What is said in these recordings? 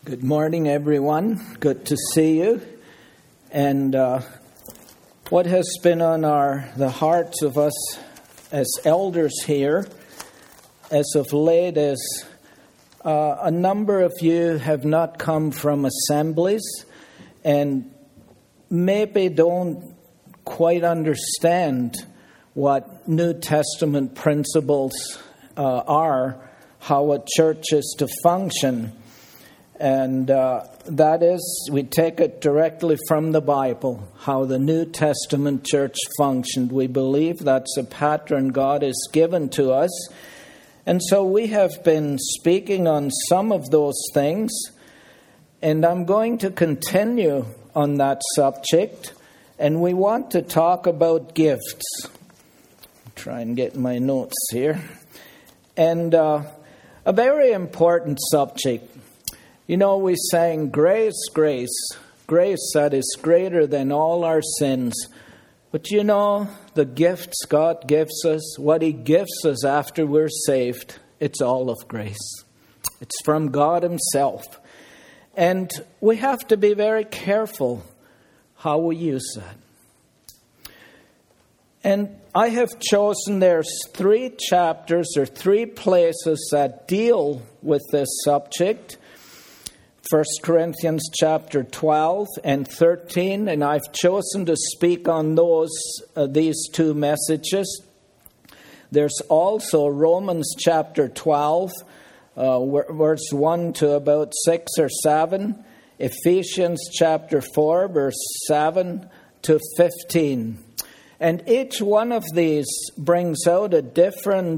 Good morning, everyone. Good to see you. And what has been on the hearts of us as elders here as of late is a number of you have not come from assemblies and maybe don't quite understand what New Testament principles are, how a church is to function. And that is, we take it directly from the Bible, how the New Testament church functioned. We believe that's a pattern God has given to us. And so we have been speaking on some of those things. And I'm going to continue on that subject. And we want to talk about gifts. Try and get my notes here. And a very important subject. You know, we sang grace, grace, grace that is greater than all our sins. But you know, the gifts God gives us, what He gives us after we're saved, it's all of grace. It's from God Himself. And we have to be very careful how we use that. And I have chosen, there's 3 chapters or 3 places that deal with this subject. 1 Corinthians chapter 12 and 13, and I've chosen to speak on these 2 messages. There's also Romans chapter 12, verse 1 to about 6 or 7, Ephesians chapter 4, verse 7 to 15. And each one of these brings out a different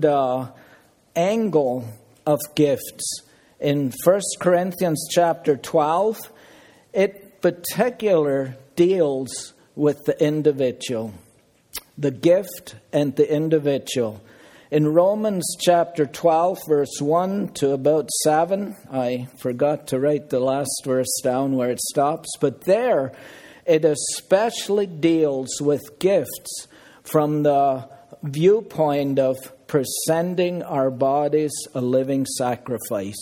angle of gifts. In 1 Corinthians chapter 12, it particularly deals with the individual, the gift and the individual. In Romans chapter 12, verse 1 to about 7, I forgot to write the last verse down where it stops, but there it especially deals with gifts from the viewpoint of presenting our bodies a living sacrifice.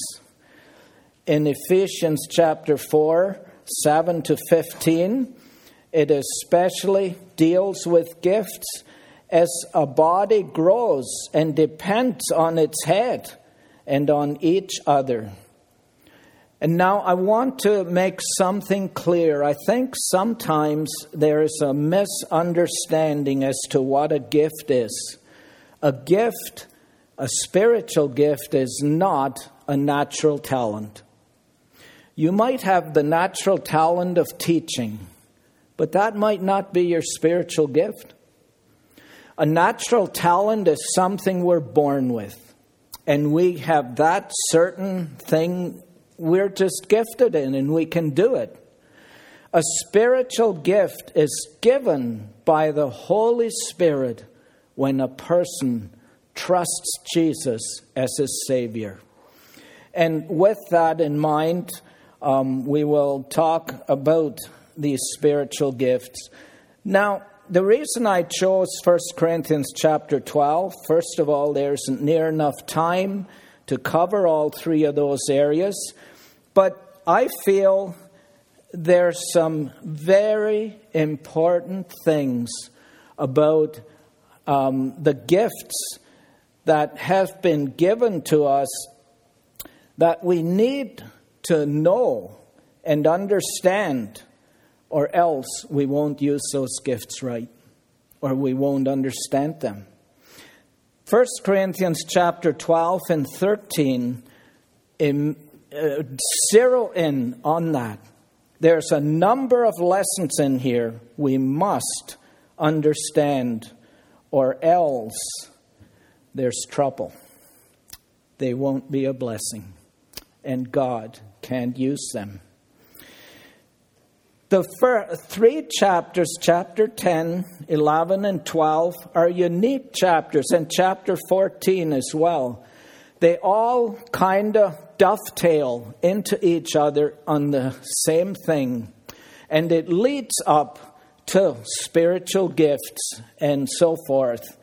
In Ephesians chapter 4, 7 to 15, it especially deals with gifts as a body grows and depends on its head and on each other. And now I want to make something clear. I think sometimes there is a misunderstanding as to what a gift is. A gift, a spiritual gift, is not a natural talent. You might have the natural talent of teaching, but that might not be your spiritual gift. A natural talent is something we're born with, and we have that certain thing we're just gifted in, and we can do it. A spiritual gift is given by the Holy Spirit when a person trusts Jesus as his Savior. And with that in mind, we will talk about these spiritual gifts. Now, the reason I chose 1 Corinthians chapter 12, first of all, there isn't near enough time to cover all 3 of those areas. But I feel there's some very important things about the gifts that have been given to us that we need to know and understand, or else we won't use those gifts right, or we won't understand them. 1 Corinthians chapter 12 and 13 zero in on that. There's a number of lessons in here we must understand, or else there's trouble. They won't be a blessing, and God can't use them. The 3 chapters, chapter 10, 11, and 12, are unique chapters, and chapter 14 as well. They all kind of dovetail into each other on the same thing. And it leads up to spiritual gifts and so forth.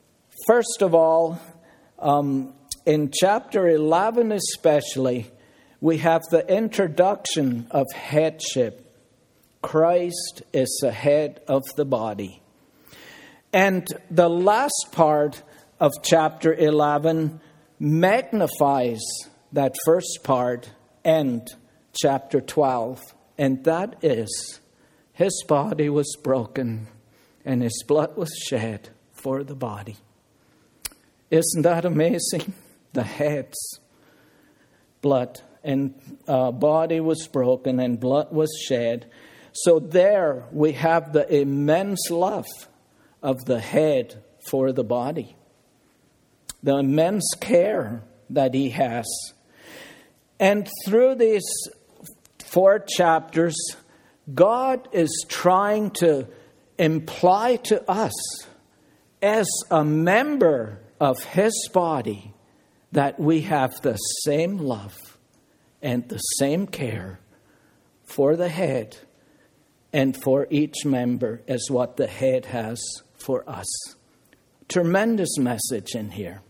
First of all, in chapter 11 especially, we have the introduction of headship. Christ is the head of the body. And the last part of chapter 11 magnifies that first part and chapter 12. And that is, his body was broken and his blood was shed for the body. Isn't that amazing? The head's blood and body was broken and blood was shed. So there we have the immense love of the head for the body. The immense care that he has. And through these 4 chapters, God is trying to imply to us as a member of his body that we have the same love and the same care for the head and for each member as what the head has for us. Tremendous message in here.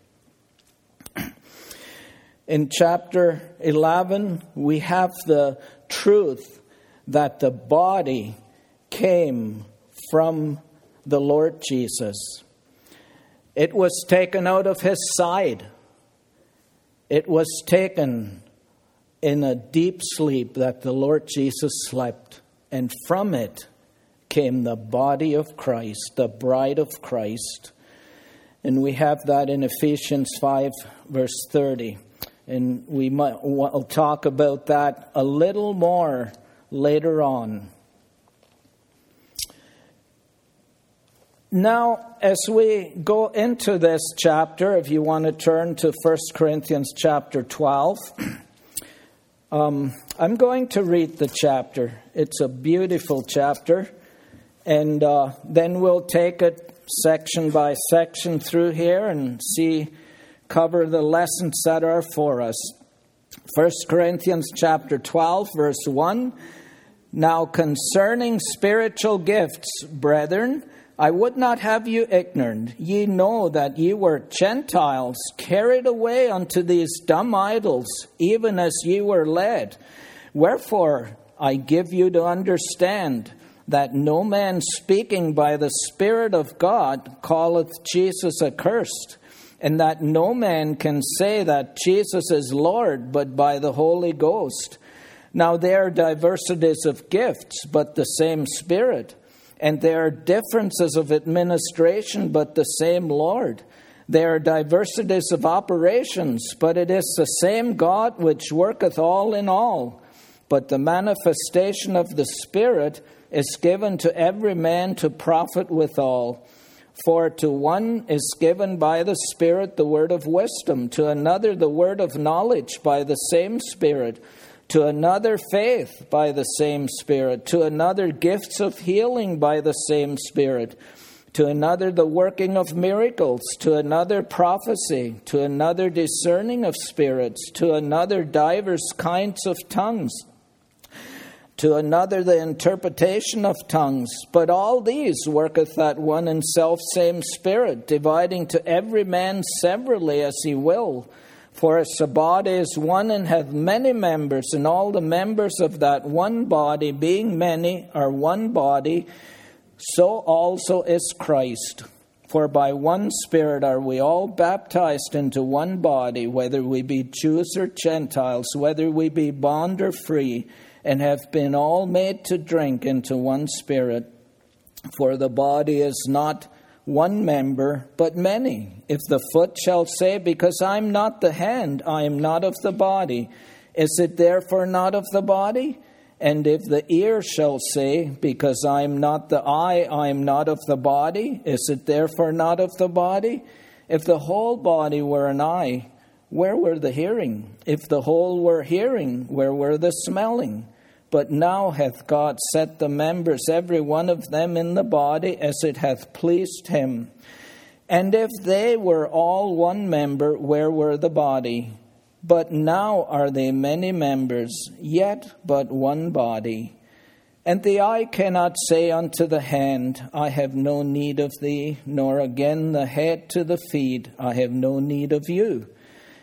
In chapter 11, we have the truth that the body came from the Lord Jesus. It was taken out of his side. It was taken in a deep sleep that the Lord Jesus slept. And from it came the body of Christ, the bride of Christ. And we have that in Ephesians 5, verse 30. And we'll talk about that a little more later on. Now, as we go into this chapter, if you want to turn to 1 Corinthians chapter 12, I'm going to read the chapter. It's a beautiful chapter. And then we'll take it section by section through here and cover the lessons that are for us. 1 Corinthians chapter 12, verse 1. Now concerning spiritual gifts, brethren, I would not have you ignorant. Ye know that ye were Gentiles, carried away unto these dumb idols, even as ye were led. Wherefore I give you to understand that no man speaking by the Spirit of God calleth Jesus accursed, and that no man can say that Jesus is Lord but by the Holy Ghost. Now there are diversities of gifts, but the same Spirit. And there are differences of administration, but the same Lord. There are diversities of operations, but it is the same God which worketh all in all. But the manifestation of the Spirit is given to every man to profit withal. For to one is given by the Spirit the word of wisdom, to another the word of knowledge by the same Spirit, to another faith by the same Spirit, to another gifts of healing by the same Spirit, to another the working of miracles, to another prophecy, to another discerning of spirits, to another divers kinds of tongues, to another the interpretation of tongues. But all these worketh that one and selfsame Spirit, dividing to every man severally as he will. For as the body is one and hath many members, and all the members of that one body, being many, are one body, so also is Christ. For by one Spirit are we all baptized into one body, whether we be Jews or Gentiles, whether we be bond or free, and have been all made to drink into one Spirit. For the body is not one member, but many. If the foot shall say, because I am not the hand, I am not of the body, is it therefore not of the body? And if the ear shall say, because I am not the eye, I am not of the body, is it therefore not of the body? If the whole body were an eye, where were the hearing? If the whole were hearing, where were the smelling? But now hath God set the members, every one of them, in the body, as it hath pleased him. And if they were all one member, where were the body? But now are they many members, yet but one body. And the eye cannot say unto the hand, I have no need of thee, nor again the head to the feet, I have no need of you.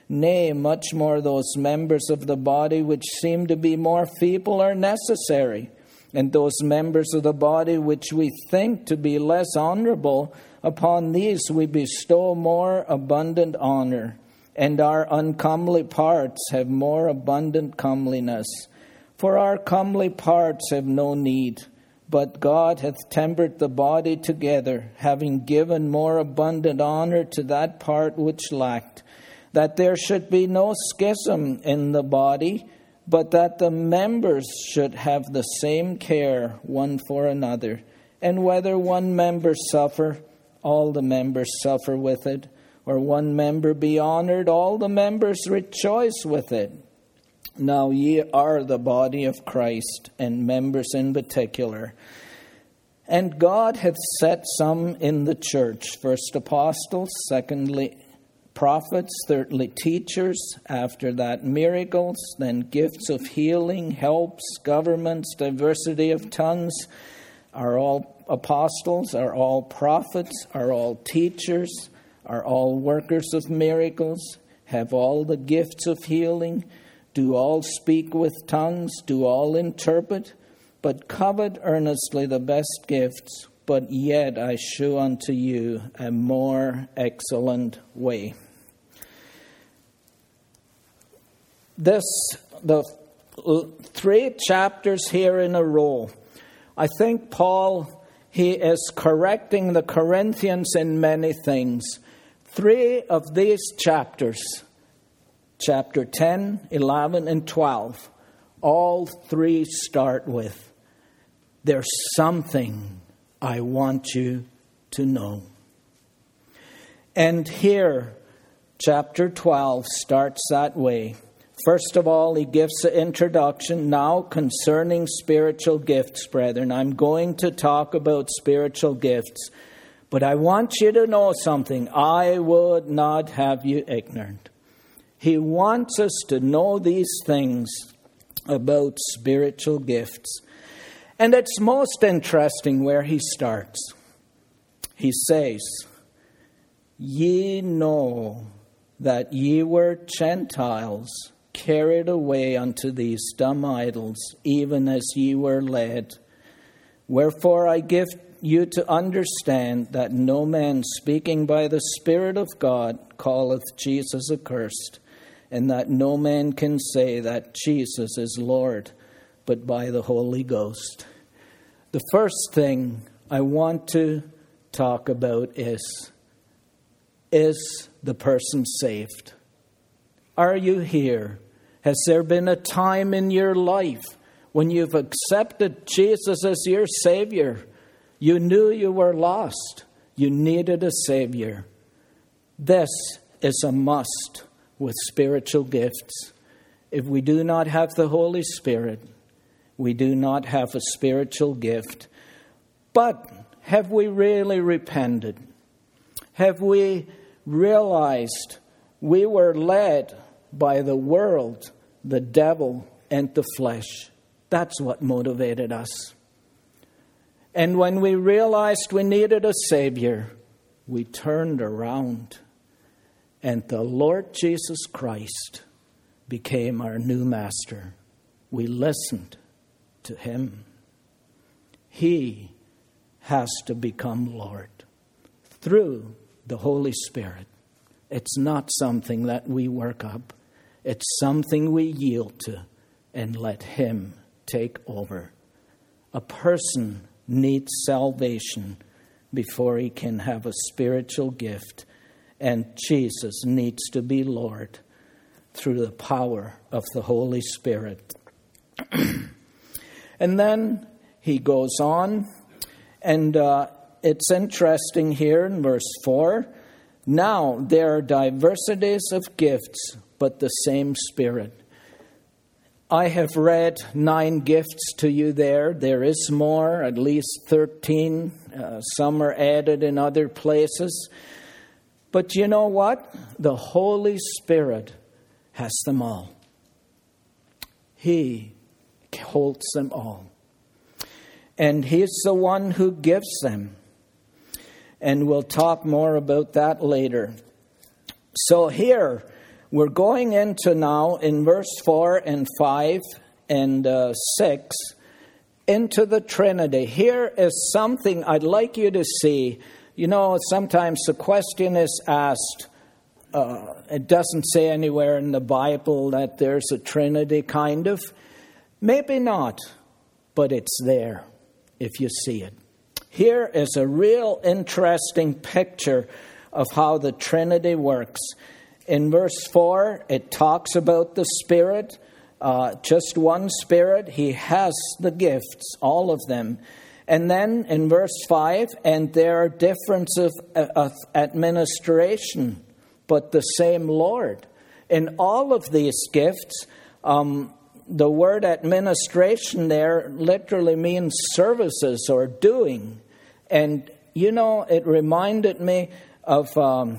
Nay, much more those members of the body which seem to be more feeble are necessary, and those members of the body which we think to be less honorable, upon these we bestow more abundant honor, and our uncomely parts have more abundant comeliness. For our comely parts have no need, but God hath tempered the body together, having given more abundant honor to that part which lacked, that there should be no schism in the body, but that the members should have the same care one for another. And whether one member suffer, all the members suffer with it, or one member be honored, all the members rejoice with it. Now ye are the body of Christ, and members in particular. And God hath set some in the church, first apostles, secondly prophets, thirdly teachers, after that miracles, then gifts of healing, helps, governments, diversity of tongues. Are all apostles? Are all prophets? Are all teachers? Are all workers of miracles? Have all the gifts of healing? Do all speak with tongues? Do all interpret? But covet earnestly the best gifts, but yet I shew unto you a more excellent way. The 3 chapters here in a row, I think Paul, he is correcting the Corinthians in many things. 3 of these chapters, chapter 10, 11, and 12, all 3 start with, there's something I want you to know. And here, chapter 12 starts that way. First of all, he gives the introduction. Now, concerning spiritual gifts, brethren, I'm going to talk about spiritual gifts. But I want you to know something. I would not have you ignorant. He wants us to know these things about spiritual gifts. And it's most interesting where he starts. He says, ye know that ye were Gentiles, carried away unto these dumb idols, even as ye were led. Wherefore I give you to understand that no man speaking by the Spirit of God calleth Jesus accursed, and that no man can say that Jesus is Lord, but by the Holy Ghost. The first thing I want to talk about is the person saved? Are you here? Has there been a time in your life when you've accepted Jesus as your Savior? You knew you were lost. You needed a Savior. This is a must with spiritual gifts. If we do not have the Holy Spirit, we do not have a spiritual gift. But have we really repented? Have we realized we were led by the world, the devil, and the flesh? That's what motivated us. And when we realized we needed a Savior, we turned around, and the Lord Jesus Christ became our new master. We listened to him. He has to become Lord through the Holy Spirit. It's not something that we work up. It's something we yield to and let him take over. A person needs salvation before he can have a spiritual gift. And Jesus needs to be Lord through the power of the Holy Spirit. And then he goes on, and it's interesting here in verse 4. Now there are diversities of gifts, but the same Spirit. I have read 9 gifts to you there. There is more, at least 13. Some are added in other places. But you know what? The Holy Spirit has them all. He holds them all. And he's the one who gives them. And we'll talk more about that later. So here We're going into now in verse 4 and 5 and 6 into the Trinity. Here is something I'd like you to see. You know, sometimes the question is asked, it doesn't say anywhere in the Bible that there's a Trinity, kind of. Maybe not, but it's there if you see it. Here is a real interesting picture of how the Trinity works. In verse 4, it talks about the Spirit, just one Spirit. He has the gifts, all of them. And then in verse 5, and there are differences of administration, but the same Lord. In all of these gifts, the word administration there literally means services or doing. And, you know, it reminded me of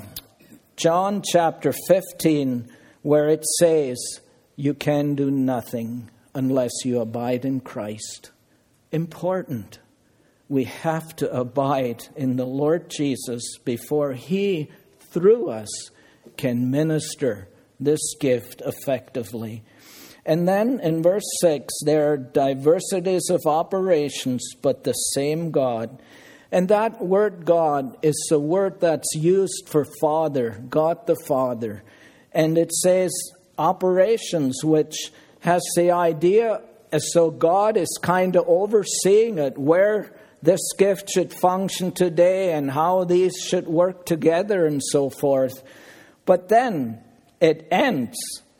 John chapter 15, where it says, you can do nothing unless you abide in Christ. Important. We have to abide in the Lord Jesus before He, through us, can minister this gift effectively. And then in verse 6, there are diversities of operations, but the same God. And that word God is the word that's used for Father, God the Father. And it says operations, which has the idea as though God is kind of overseeing it, where this gift should function today and how these should work together and so forth. But then it ends,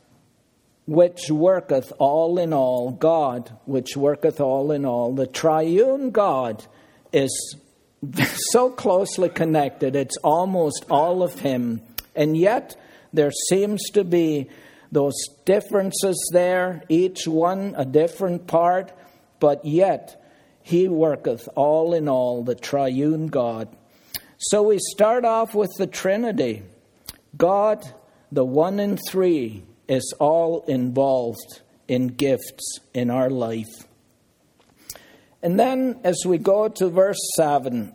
which worketh all in all, God, which worketh all in all. The triune God is so closely connected, it's almost all of Him. And yet, there seems to be those differences there, each one a different part, but yet He worketh all in all, the triune God. So we start off with the Trinity. God, the one in three, is all involved in gifts in our life. And then as we go to verse 7,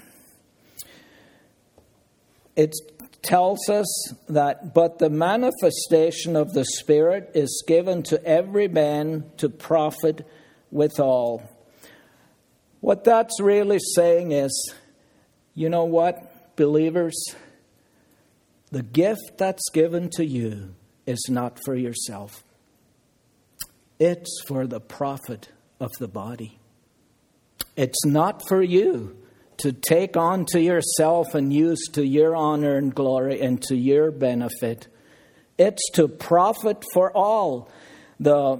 it tells us that, but the manifestation of the Spirit is given to every man to profit withal. What that's really saying is, you know what, believers? The gift that's given to you is not for yourself. It's for the profit of the body. It's not for you to take on to yourself and use to your honor and glory and to your benefit. It's to profit for all. The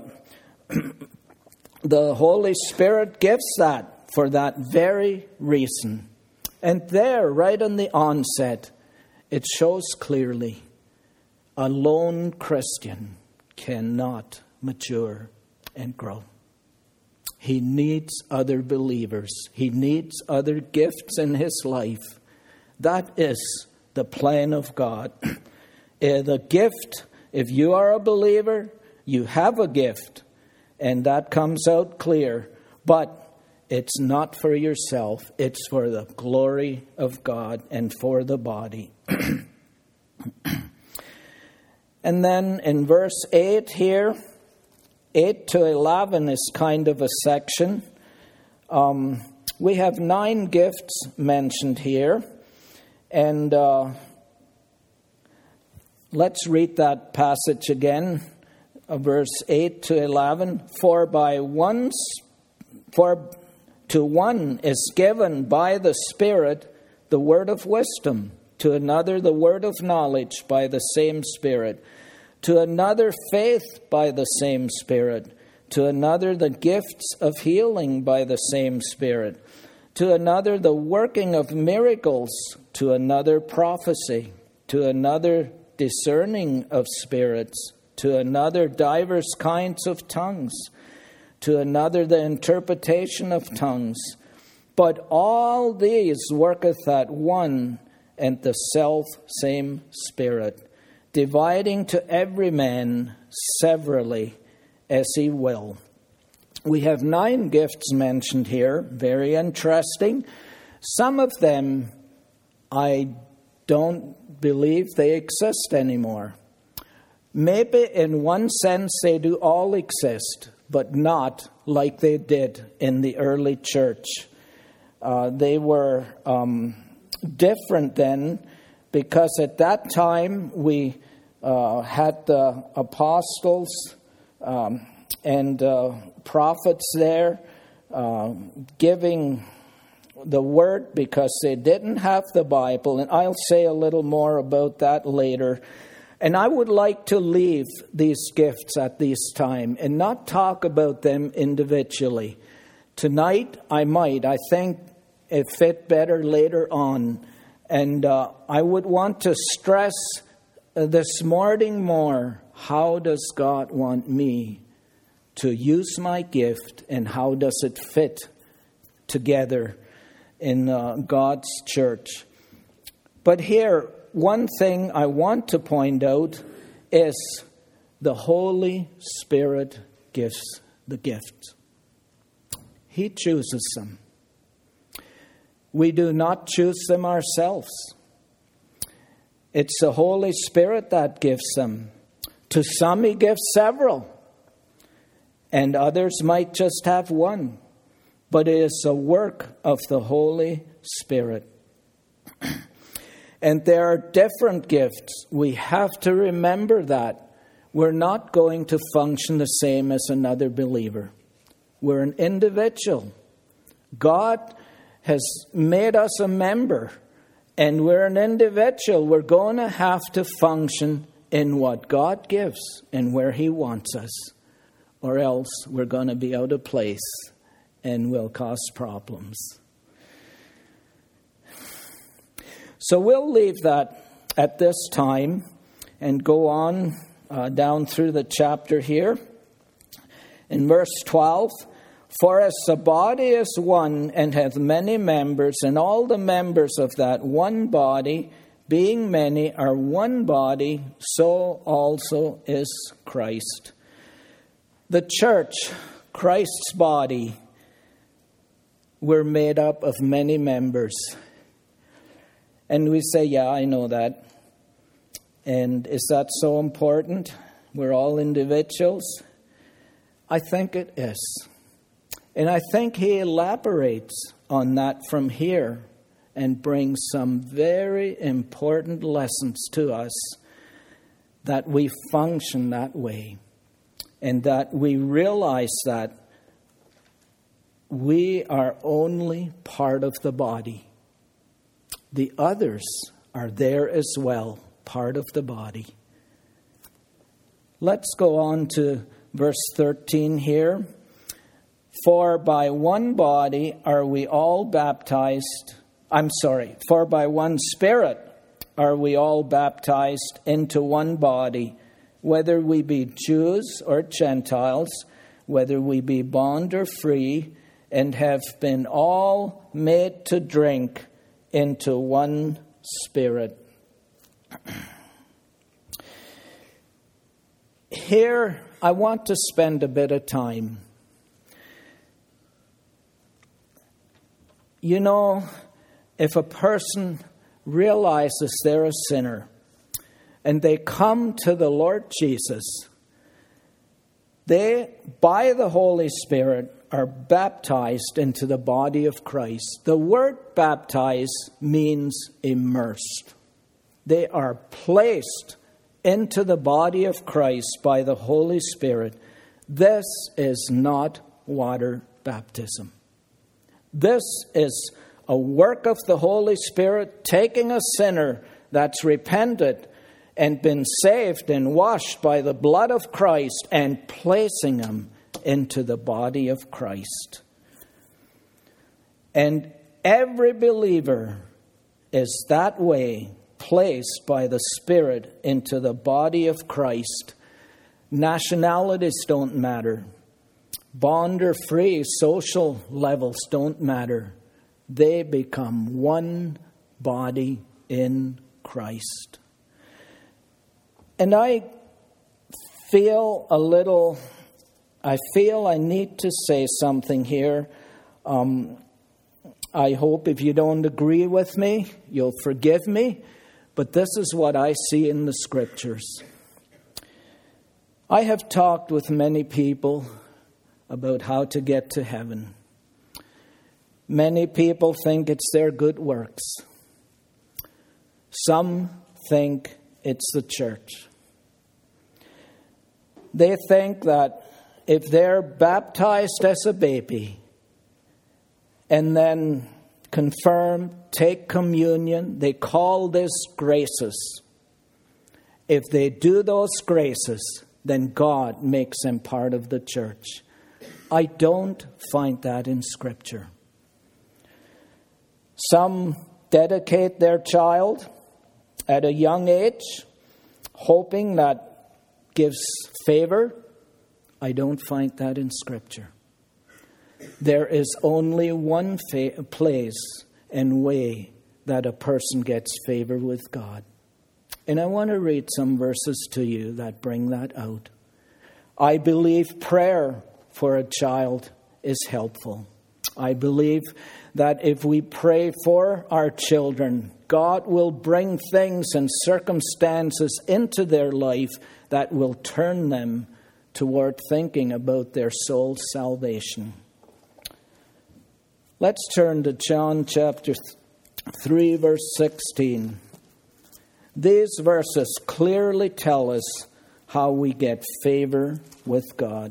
Holy Spirit gives that for that very reason. And there, right in the onset, it shows clearly a lone Christian cannot mature and grow. He needs other believers. He needs other gifts in his life. That is the plan of God. The gift, if you are a believer, you have a gift, and that comes out clear. But it's not for yourself. It's for the glory of God and for the body. And then in verse 8 here, 8 to 11 is kind of a section. We have 9 gifts mentioned here. And let's read that passage again, verse 8 to 11. For to one is given by the Spirit the word of wisdom, to another the word of knowledge by the same Spirit, to another faith by the same Spirit, to another the gifts of healing by the same Spirit, to another the working of miracles, to another prophecy, to another discerning of spirits, to another divers kinds of tongues, to another the interpretation of tongues. But all these worketh at one and the self same Spirit, dividing to every man severally as he will. We have 9 gifts mentioned here, very interesting. Some of them I don't believe they exist anymore. Maybe in one sense they do all exist, but not like they did in the early church. They were different then, because at that time we had the apostles and prophets there giving the word, because they didn't have the Bible. And I'll say a little more about that later. And I would like to leave these gifts at this time and not talk about them individually. Tonight I think it fit better later on. And I would want to stress this morning more, how does God want me to use my gift, and how does it fit together in God's church? But here, one thing I want to point out is the Holy Spirit gives the gifts. He chooses them. We do not choose them ourselves. It's the Holy Spirit that gives them. To some He gives several, and others might just have one. But it is a work of the Holy Spirit. And there are different gifts. We have to remember that. We're not going to function the same as another believer. We're an individual. God has made us a member, and we're an individual. We're going to have to function in what God gives and where He wants us, or else we're going to be out of place and will cause problems. So we'll leave that at this time and go on down through the chapter here. In verse 12, for as the body is one and hath many members, and all the members of that one body, being many, are one body, so also is Christ. The church, Christ's body, we're made up of many members. And we say, yeah, I know that. And is that so important? We're all individuals. I think it is. And I think he elaborates on that from here and brings some very important lessons to us, that we function that way and that we realize that we are only part of the body. The others are there as well, part of the body. Let's go on to verse 13 here. For by one body are we all baptized. For by one Spirit are we all baptized into one body, whether we be Jews or Gentiles, whether we be bond or free, and have been all made to drink into one Spirit. Here, I want to spend a bit of time. You know, if a person realizes they're a sinner and they come to the Lord Jesus, they, by the Holy Spirit, are baptized into the body of Christ. The word baptize means immersed. They are placed into the body of Christ by the Holy Spirit. This is not water baptism. This is a work of the Holy Spirit taking a sinner that's repented and been saved and washed by the blood of Christ and placing him into the body of Christ. And every believer is that way, placed by the Spirit into the body of Christ. Nationalities don't matter. Bond or free, social levels don't matter. They become one body in Christ. And I feel I need to say something here. I hope if you don't agree with me, you'll forgive me. But this is what I see in the Scriptures. I have talked with many people about how to get to heaven. Many people think it's their good works. Some think it's the church. They think that if they're baptized as a baby and then confirmed, take communion, they call this graces. If they do those graces, then God makes them part of the church. I don't find that in Scripture. Some dedicate their child at a young age, hoping that gives favor. I don't find that in Scripture. There is only one place and way that a person gets favor with God. And I want to read some verses to you that bring that out. I believe prayer for a child is helpful. I believe that if we pray for our children, God will bring things and circumstances into their life that will turn them toward thinking about their soul's salvation. Let's turn to John chapter 3, verse 16. These verses clearly tell us how we get favor with God.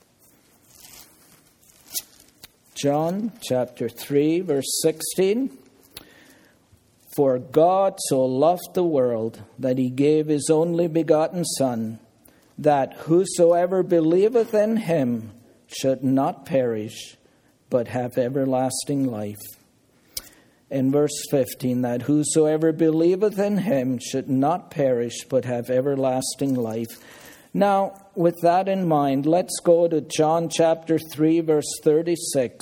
John chapter 3, verse 16. For God so loved the world that he gave his only begotten Son, that whosoever believeth in him should not perish, but have everlasting life. In verse 15, that whosoever believeth in him should not perish, but have everlasting life. Now, with that in mind, let's go to John chapter 3, verse 36.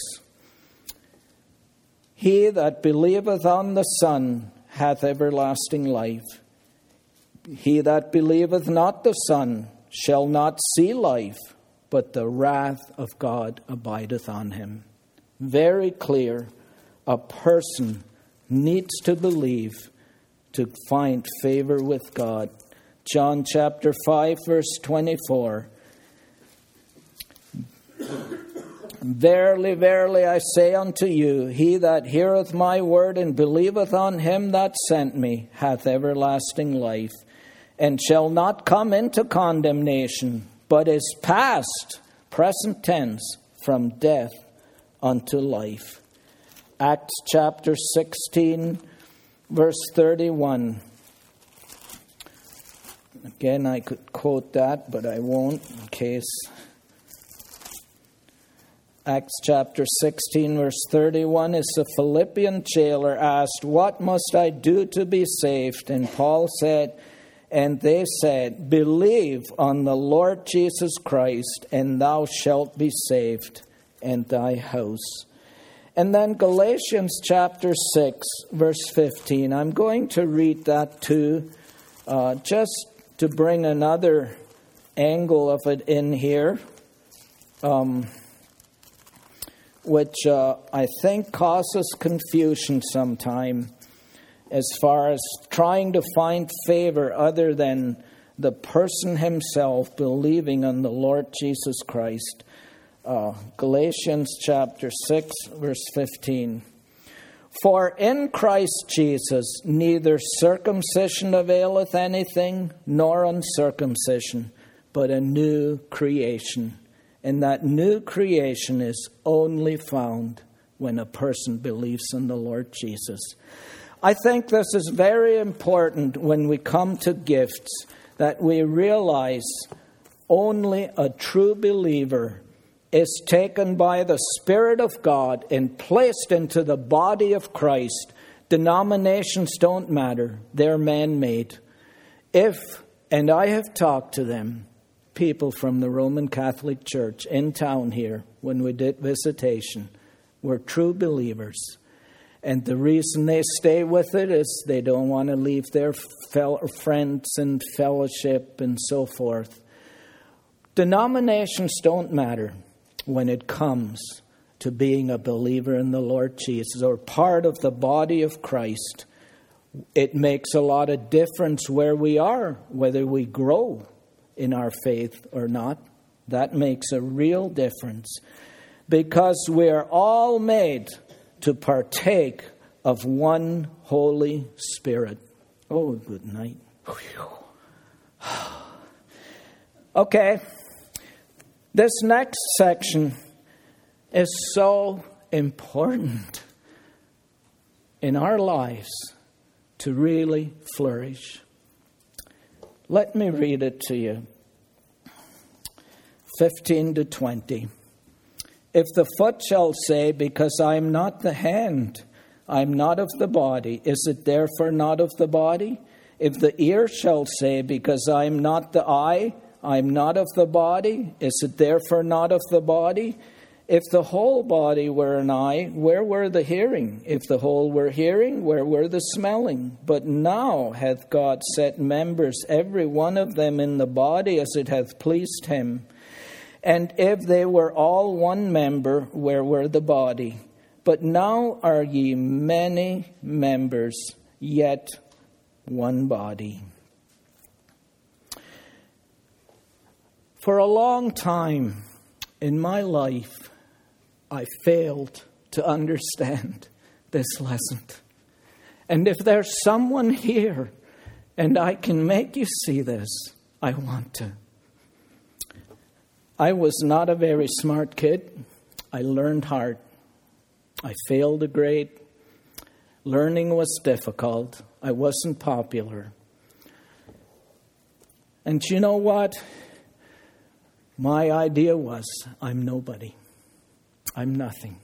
He that believeth on the Son hath everlasting life. He that believeth not the Son shall not see life, but the wrath of God abideth on him. Very clear. A person needs to believe to find favor with God. John chapter 5, verse 24. Verily, verily, I say unto you, he that heareth my word and believeth on him that sent me hath everlasting life, and shall not come into condemnation, but is passed, present tense, from death unto life. Acts chapter 16, verse 31. Again, I could quote that, but I won't in case. Acts chapter 16, verse 31 is the Philippian jailer asked, what must I do to be saved? And Paul said, and they said, believe on the Lord Jesus Christ, and thou shalt be saved, and thy house. And then Galatians chapter 6, verse 15. I'm going to read that too, just to bring another angle of it in here, which I think causes confusion sometime as far as trying to find favor other than the person himself believing on the Lord Jesus Christ. Galatians chapter 6, verse 15. For in Christ Jesus neither circumcision availeth anything, nor uncircumcision, but a new creation. And that new creation is only found when a person believes in the Lord Jesus. I think this is very important when we come to gifts, that we realize only a true believer is taken by the Spirit of God and placed into the body of Christ. Denominations don't matter. They're man-made. And I have talked to them, people from the Roman Catholic Church in town here, when we did visitation, were true believers. And the reason they stay with it is they don't want to leave their friends and fellowship and so forth. Denominations don't matter when it comes to being a believer in the Lord Jesus or part of the body of Christ. It makes a lot of difference where we are, whether we grow in our faith or not. That makes a real difference, because we are all made to partake of one Holy Spirit. Oh, good night. Okay, this next section is so important in our lives to really flourish. Let me read it to you. 15 to 20. If the foot shall say, because I am not the hand, I am not of the body, is it therefore not of the body? If the ear shall say, because I am not the eye, I am not of the body, is it therefore not of the body? If the whole body were an eye, where were the hearing? If the whole were hearing, where were the smelling? But now hath God set members, every one of them in the body, as it hath pleased him. And if they were all one member, where were the body? But now are ye many members, yet one body. For a long time in my life, I failed to understand this lesson. And if there's someone here and I can make you see this, I want to. I was not a very smart kid. I learned hard. I failed a grade. Learning was difficult. I wasn't popular. And you know what? My idea was, I'm nobody. I'm nothing.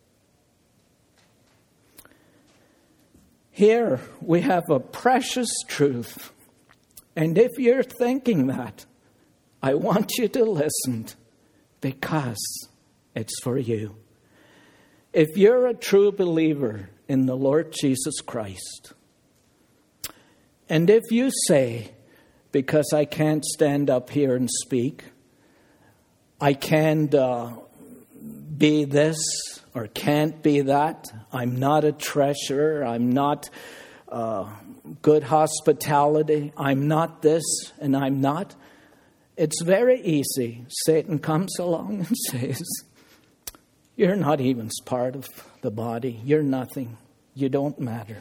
Here we have a precious truth. And if you're thinking that, I want you to listen, because it's for you. If you're a true believer in the Lord Jesus Christ, and if you say, because I can't stand up here and speak, I can't be this or can't be that, I'm not a treasurer, I'm not good hospitality, I'm not this and I'm not, it's very easy. Satan comes along and says, you're not even part of the body. You're nothing. You don't matter.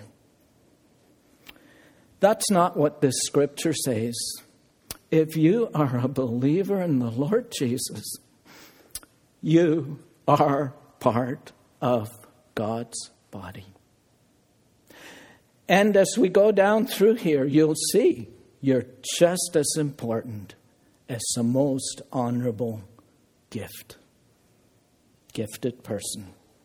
That's not what this scripture says. If you are a believer in the Lord Jesus, you are part of God's body. And as we go down through here, you'll see you're just as important as the most honorable gifted person.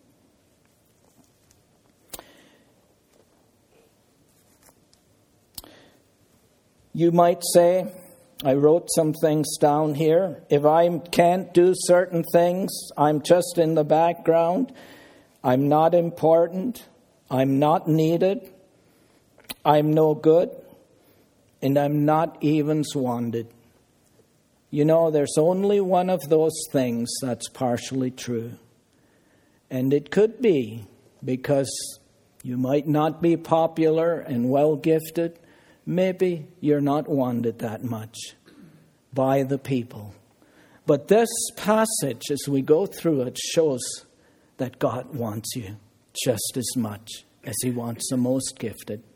You might say, I wrote some things down here. If I can't do certain things, I'm just in the background. I'm not important. I'm not needed. I'm no good. And I'm not even wanted. You know, there's only one of those things that's partially true. And it could be because you might not be popular and well-gifted. Maybe you're not wanted that much by the people. But this passage, as we go through it, shows that God wants you just as much as he wants the most gifted.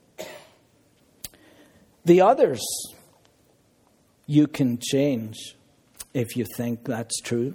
The others, you can change if you think that's true.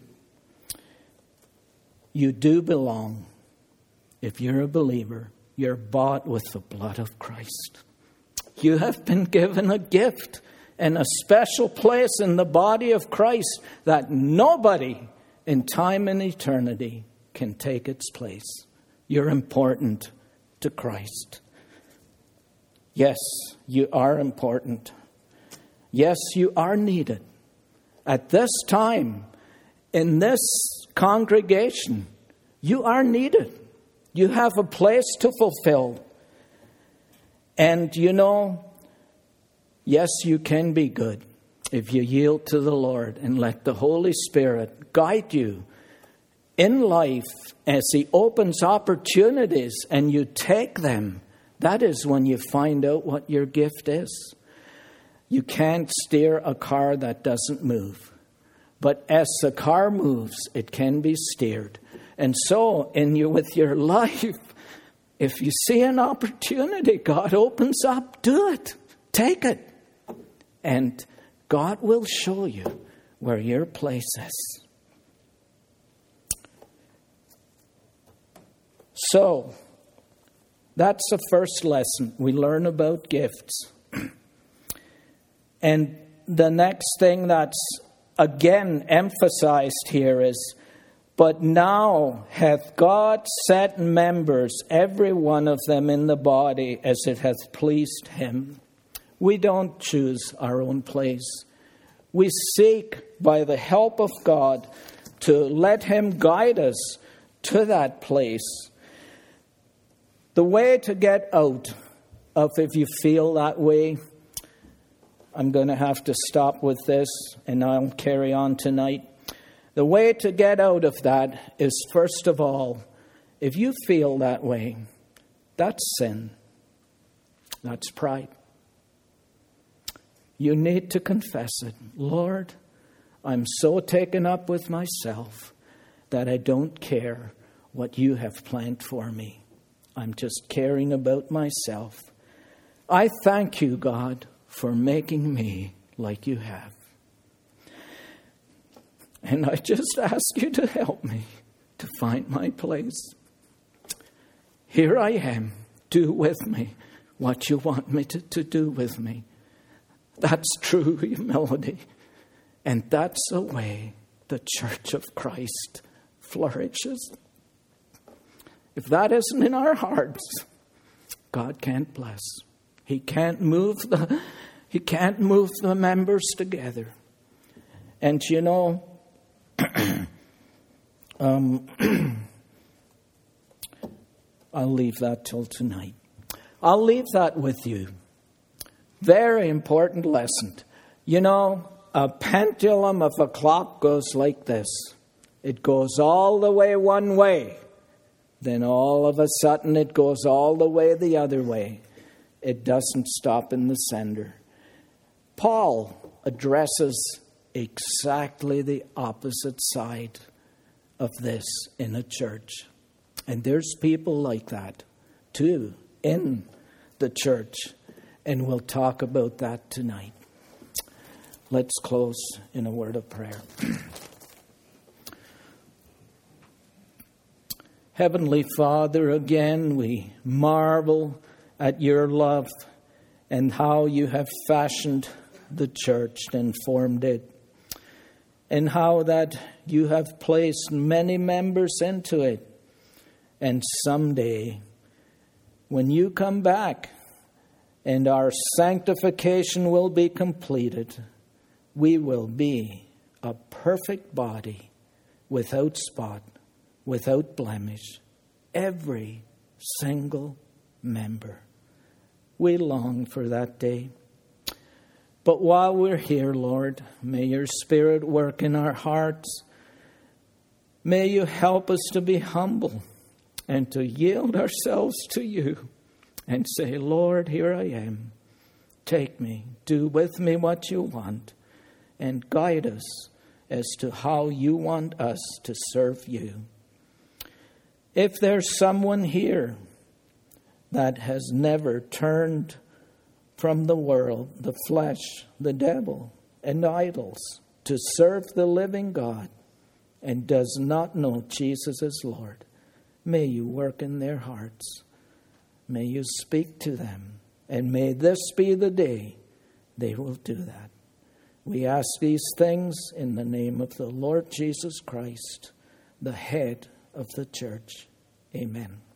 You do belong. If you're a believer, you're bought with the blood of Christ. You have been given a gift and a special place in the body of Christ that nobody in time and eternity can take its place. You're important to Christ. Yes, you are important. Yes, you are needed. At this time, in this congregation, you are needed. You have a place to fulfill. And you know, yes, you can be good if you yield to the Lord and let the Holy Spirit guide you in life as he opens opportunities and you take them. That is when you find out what your gift is. You can't steer a car that doesn't move. But as the car moves, it can be steered. And so, with your life, if you see an opportunity, God opens up, do it. Take it. And God will show you where your place is. So, that's the first lesson. We learn about gifts. And the next thing that's again emphasized here is, but now hath God set members, every one of them in the body, as it hath pleased him. We don't choose our own place. We seek, by the help of God, to let him guide us to that place. The way to get out of, if you feel that way, I'm going to have to stop with this and I'll carry on tonight. The way to get out of that is, first of all, if you feel that way, that's sin. That's pride. You need to confess it. Lord, I'm so taken up with myself that I don't care what you have planned for me. I'm just caring about myself. I thank you, God, for making me like you have. And I just ask you to help me to find my place. Here I am. Do with me what you want me to do with me. That's true humility. And that's the way the Church of Christ flourishes. If that isn't in our hearts, God can't bless. He can't move the members together. And you know, I'll leave that till tonight. I'll leave that with you. Very important lesson. You know, a pendulum of a clock goes like this. It goes all the way one way. Then all of a sudden it goes all the way the other way. It doesn't stop in the center. Paul addresses exactly the opposite side of this in a church. And there's people like that too in the church. And we'll talk about that tonight. Let's close in a word of prayer. Heavenly Father, again we marvel at your love and how you have fashioned the church and formed it, and how that you have placed many members into it. And someday, when you come back and our sanctification will be completed, we will be a perfect body, without spot, without blemish, every single member. We long for that day. But while we're here, Lord, may your Spirit work in our hearts. May you help us to be humble and to yield ourselves to you and say, Lord, here I am. Take me. Do with me what you want and guide us as to how you want us to serve you. If there's someone here that has never turned from the world, the flesh, the devil, and idols to serve the living God and does not know Jesus as Lord, may you work in their hearts. May you speak to them. And may this be the day they will do that. We ask these things in the name of the Lord Jesus Christ, the head of the church. Amen.